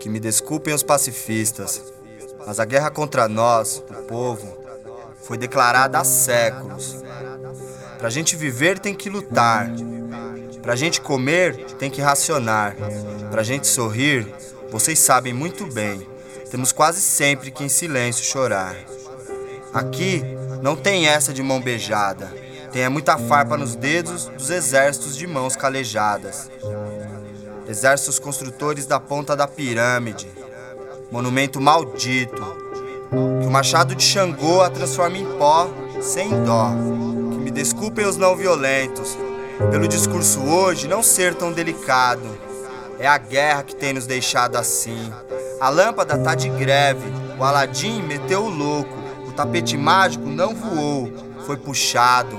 Que me desculpem os pacifistas, mas a guerra contra nós, o povo, foi declarada há séculos. Pra gente viver tem que lutar, pra gente comer tem que racionar, pra gente sorrir, vocês sabem muito bem, temos quase sempre que em silêncio chorar. Aqui não tem essa de mão beijada, tem muita farpa nos dedos dos exércitos de mãos calejadas. Exércitos construtores da ponta da pirâmide, monumento maldito, que o machado de Xangô a transforma em pó sem dó. Que me desculpem os não violentos, pelo discurso hoje não ser tão delicado. É a guerra que tem nos deixado assim. A lâmpada tá de greve, o Aladim meteu o louco, o tapete mágico não voou, foi puxado.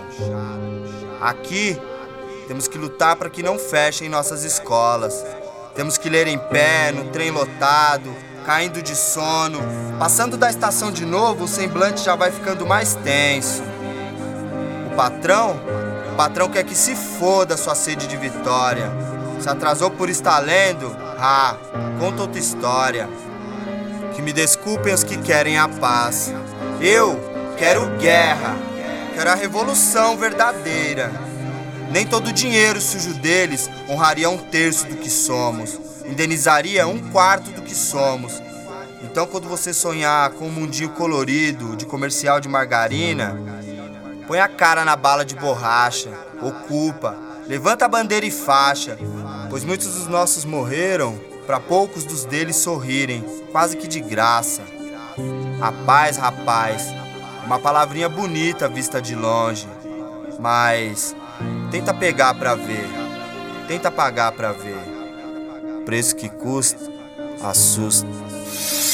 Aqui temos que lutar para que não fechem nossas escolas. Temos que ler em pé, no trem lotado, caindo de sono. Passando da estação de novo, o semblante já vai ficando mais tenso. O patrão quer que se foda sua sede de vitória. Se atrasou por estar lendo, conta outra história. Que me desculpem os que querem a paz. Eu quero guerra, quero a revolução verdadeira. Nem todo o dinheiro sujo deles honraria 1/3 do que somos, indenizaria 1/4 do que somos. Então quando você sonhar com um mundinho colorido de comercial de margarina, põe a cara na bala de borracha, ocupa, levanta a bandeira e faixa, pois muitos dos nossos morreram para poucos dos deles sorrirem, quase que de graça. A paz, rapaz, uma palavrinha bonita vista de longe, mas tenta pegar pra ver, tenta pagar pra ver. Preço que custa, assusta.